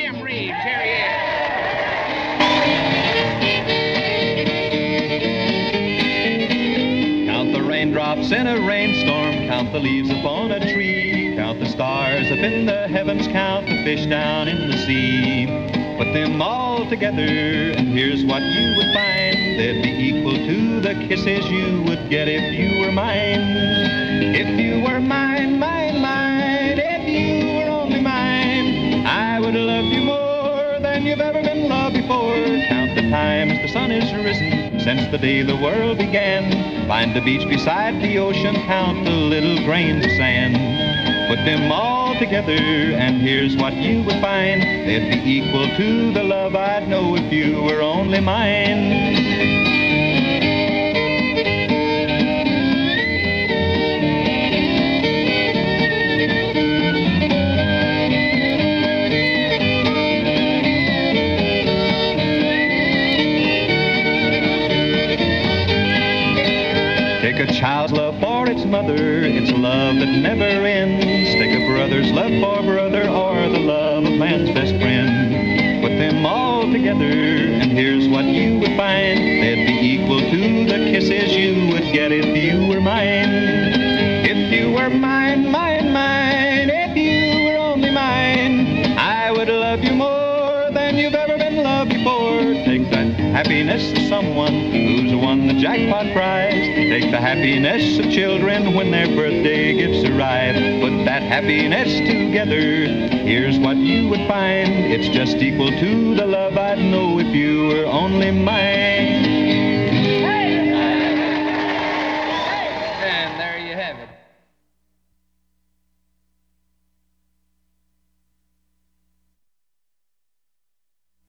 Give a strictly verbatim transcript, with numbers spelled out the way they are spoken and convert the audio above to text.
Jim Reeves. Here he is. Count the raindrops in a rainstorm, count the leaves upon a tree, count the stars up in the heavens, count the fish down in the sea. Put them all together, and here's what you would find. They'd be equal to the kisses you would get if you were mine. If you were mine, mine, mine, if you were only mine, I would love you more than you've ever been loved before. Count the times the sun is risen since the day the world began. Find the beach beside the ocean, count the little grains of sand. Put them all together, and here's what you would find. They'd be equal to the love I'd know if you were only mine. Take a child's love for its mother, it's a love that never ends. Take a brother's love for brother, or the love of man's best friend. Put them all together, and here's what you would find. They'd be equal to the kisses you would get if you were mine. If you were mine, mine, mine, if you were only mine, I would love you more than you've ever been loved before. Take that happiness of someone who's won the jackpot prize. Take the happiness of children when their birthday gifts arrive. Put that happiness together, here's what you would find. It's just equal to the love I'd know if you were only mine.